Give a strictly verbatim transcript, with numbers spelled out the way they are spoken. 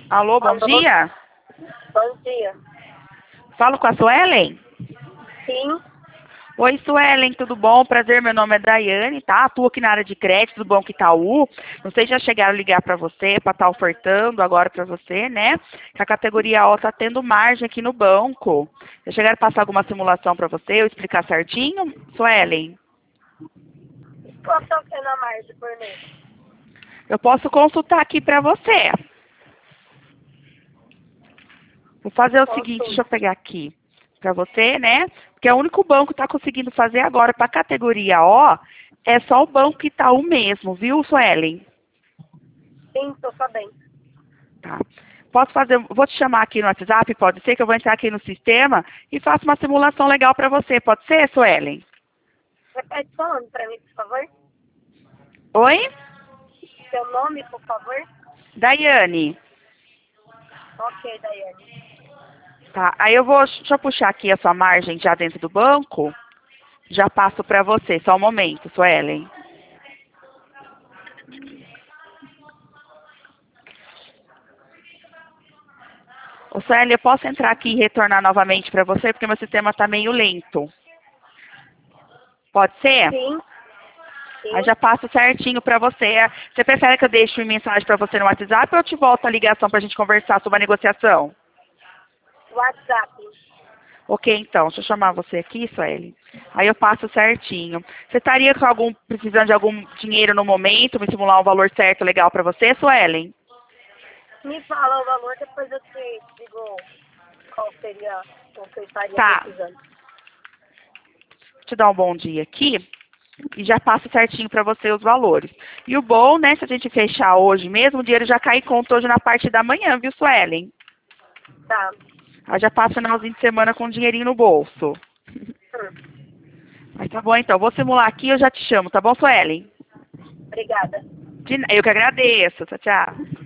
Alô, bom Alô? dia. Bom dia. Falo com a Suelen? Sim, Oi, Suelen, tudo bom? Prazer, meu nome é Daiane, tá? Atuo aqui na área de crédito do Banco Itaú. Não sei se já chegaram a ligar para você, para estar ofertando agora para você, né? Que a categoria O está tendo margem aqui no banco. Já chegaram a passar alguma simulação para você, eu explicar certinho, Suelen? qual que é na margem por mês? Eu posso consultar aqui para você. Vou fazer o seguinte, deixa eu Consulte. pegar aqui para você, né? Porque é o único banco que está conseguindo fazer agora para a categoria O, é só o Banco Itaú mesmo, viu, Suelen? Sim, tô sabendo. Tá. Posso fazer, vou te chamar aqui no WhatsApp, pode ser que eu vou entrar aqui no sistema e faça uma simulação legal para você, pode ser, Suelen? Repete seu nome pra mim, por favor. Oi? Seu nome, por favor. Daiane. Ok, Daiane. Tá, aí eu vou, deixa eu puxar aqui a sua margem já dentro do banco, já passo para você, só um momento, Suelen. Ô, Sueli, eu posso entrar aqui e retornar novamente para você, porque meu sistema está meio lento. Pode ser? Sim, Aí sim. já passo certinho para você. Você prefere que eu deixe uma mensagem para você no WhatsApp ou eu te volto a ligação para a gente conversar sobre a negociação? WhatsApp. Ok, então. Deixa eu chamar você aqui, Sueli. Aí eu passo certinho. Você estaria com algum, precisando de algum dinheiro no momento, me simular um valor certo legal para você, Suelen? Me fala o valor, depois eu te digo qual seria, qual você estaria Tá. precisando. Vou te dar um bom dia aqui. E já passo certinho para você os valores. E o bom, né, se a gente fechar hoje mesmo, o dinheiro já cai em conta hoje na parte da manhã, viu, Suelen? Tá. Aí já passa o finalzinho de semana com um dinheirinho no bolso. Hum. Mas tá bom, então. Vou simular aqui e eu já te chamo, tá bom, Suelen? Obrigada. De- Eu que agradeço. Tchau, tchau.